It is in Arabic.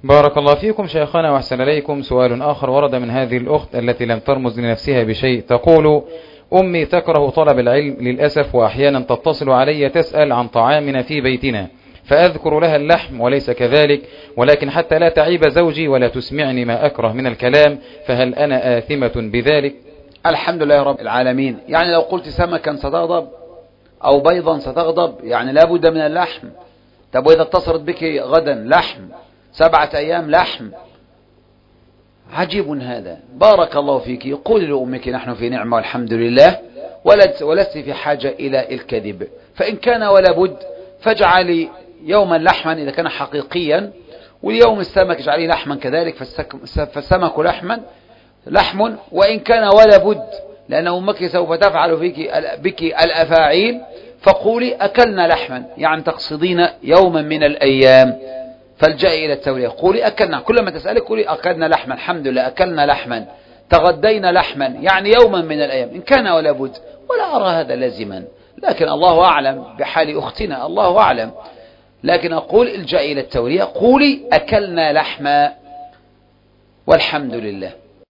بارك الله فيكم شيخنا وأحسن إليكم. سؤال آخر ورد من هذه الأخت التي لم ترمز لنفسها بشيء، تقول: أمي تكره طلب العلم للأسف، وأحيانا تتصل علي تسأل عن طعامنا في بيتنا، فأذكر لها اللحم وليس كذلك، ولكن حتى لا تعيب زوجي ولا تسمعني ما أكره من الكلام، فهل أنا آثمة بذلك؟ الحمد لله رب العالمين. يعني لو قلت سمكا ستغضب أو بيضا ستغضب، يعني لابد من اللحم. طب وإذا اتصلت بك غدا لحم، 7 أيام لحم، عجيب هذا. بارك الله فيك. قولي لأمك نحن في نعمة والحمد لله، ولست في حاجة إلى الكذب. فإن كان ولا بد فاجعلي يوما لحما إذا كان حقيقيا، واليوم السمك اجعليه لحما كذلك، فالسمك لحم. وإن كان ولا بد لأن أمك سوف تفعل بك الأفاعيل، فقولي أكلنا لحما، يعني تقصدين يوما من الأيام، فالجأي إلى التورية. قولي أكلنا، كلما تسألك قولي أكلنا لحما، الحمد لله أكلنا لحما، تغدينا لحما، يعني يوما من الأيام. إن كان ولا بد، ولا أرى هذا لازما، لكن الله أعلم بحال أختنا، الله أعلم. لكن أقول الجأي إلى التورية، قولي أكلنا لحما والحمد لله.